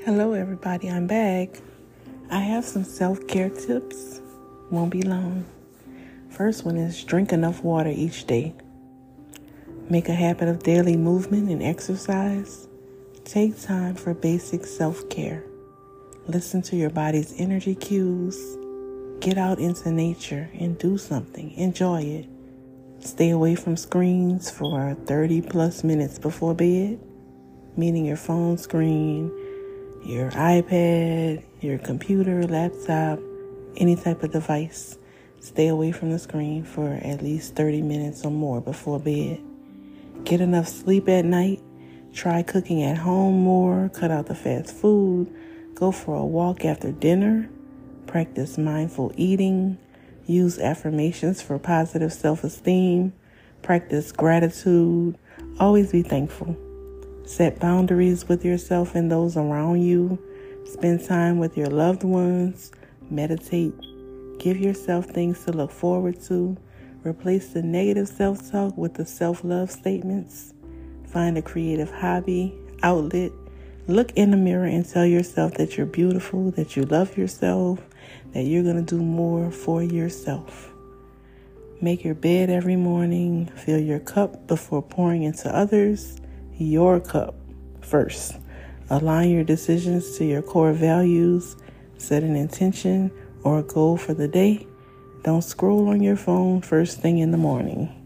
Hello everybody, I'm back. I have some self-care tips. Won't be long. First one is drink enough water each day. Make a habit of daily movement and exercise. Take time for basic self-care. Listen to your body's energy cues. Get out into nature and do something. Enjoy it. Stay away from screens for 30 plus minutes before bed, meaning your phone screen, your iPad, your computer, laptop, any type of device. Stay away from the screen for at least 30 minutes or more before bed. Get enough sleep at night. Try cooking at home more. Cut out the fast food. Go for a walk after dinner. Practice mindful eating. Use affirmations for positive self-esteem. Practice gratitude. Always be thankful. Set boundaries with yourself and those around you. Spend time with your loved ones. Meditate. Give yourself things to look forward to. Replace the negative self-talk with the self-love statements. Find a creative hobby, outlet. Look in the mirror and tell yourself that you're beautiful, that you love yourself, that you're going to do more for yourself. Make your bed every morning. Fill your cup before pouring into others. Your cup first. Align your decisions to your core values. Set an intention or a goal for the day. Don't scroll on your phone first thing in the morning.